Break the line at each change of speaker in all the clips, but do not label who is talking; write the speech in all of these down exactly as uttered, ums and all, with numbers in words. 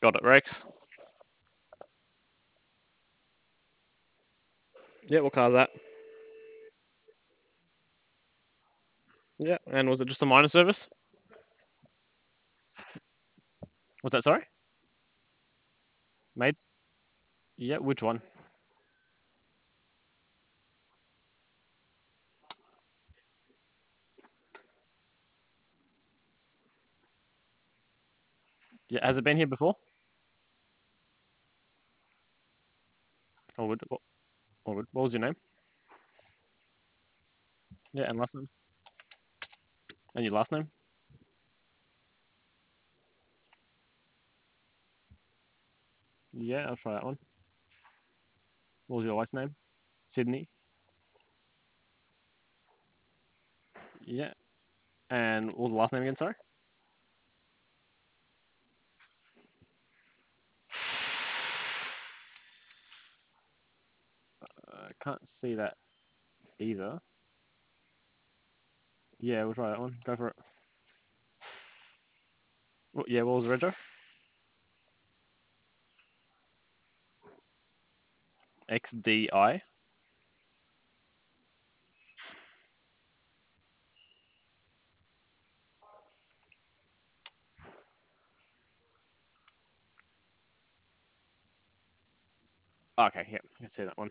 Got it, Rex. Yeah, what car's that? Yeah, and was it just a minor service? What's that, sorry? Made? Yeah, which one? Yeah, has it been here before? Or would, what, or would, what was your name? Yeah, and last name? And your last name? Yeah, I'll try that one. What was your wife's name? Sydney? Yeah. And what was the last name again, sorry? I can't see that either. Yeah, we'll try that one. Go for it. What, yeah, what was the rego? X D I. Okay, yeah, I can see that one.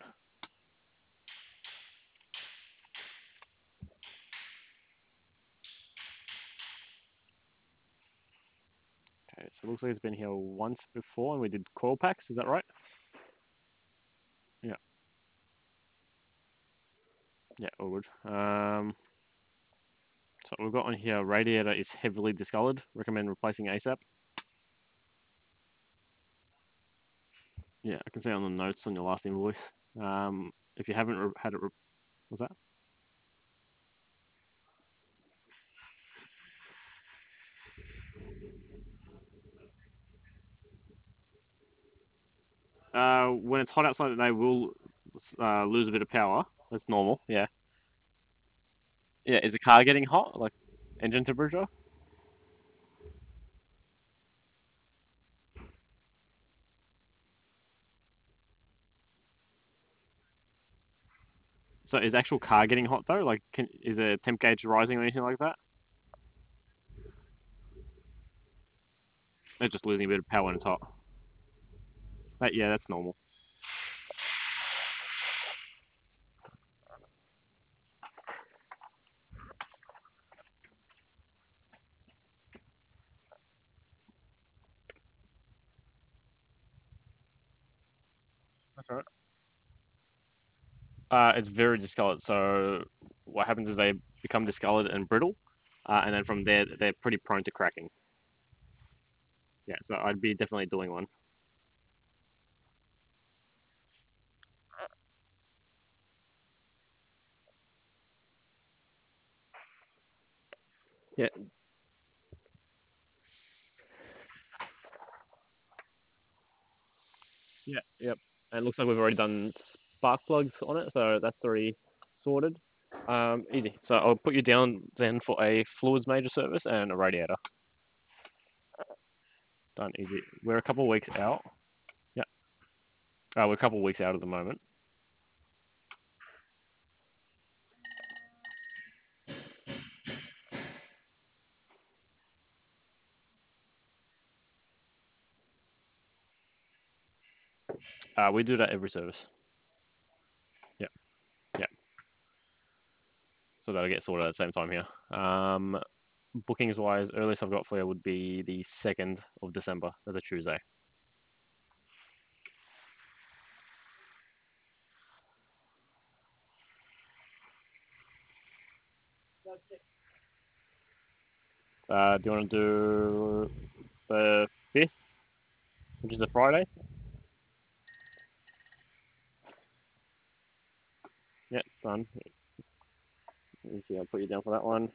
Okay, so it looks like it's been here once before and we did coil packs, is that right? Yeah, yeah, all good. Um, so we've got on here, radiator is heavily discolored. Recommend replacing ASAP. Yeah, I can see on the notes on your last invoice. Um, if you haven't re- had it, re- what's that? Uh, when it's hot outside, they will uh, lose a bit of power. That's normal. Yeah. Yeah. Is the car getting hot? Like engine temperature? So is the actual car getting hot though? Like, can, is the temp gauge rising or anything like that? They're just losing a bit of power when it's hot. But yeah, that's normal. That's all right. Uh, it's very discolored. So what happens is they become discolored and brittle, uh, and then from there they're pretty prone to cracking. Yeah, so I'd be definitely doing one. Yeah, yeah, yep. And it looks like we've already done spark plugs on it, so that's already sorted. Um, easy. So I'll put you down then for a fluids major service and a radiator. Done. Easy. We're a couple of weeks out. Yeah. Uh, we're a couple of weeks out at the moment. Uh, we do that every service. Yeah. Yeah. So that'll get sorted at the same time here. Um, bookings wise, earliest I've got for you would be the second of December. That's a Tuesday. Uh, do you want to do the fifth, which is a Friday? Yeah, done. Easy. I'll put you down for that one.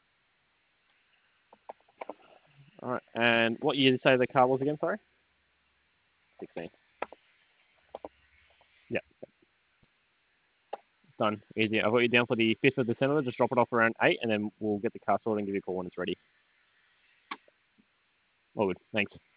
All right. And what year did you say the car was again? Sorry. sixteen. Yeah, done. Easy. I've got you down for the fifth of December. Just drop it off around eight, and then we'll get the car sorted and give you a call when it's ready. All good. Thanks.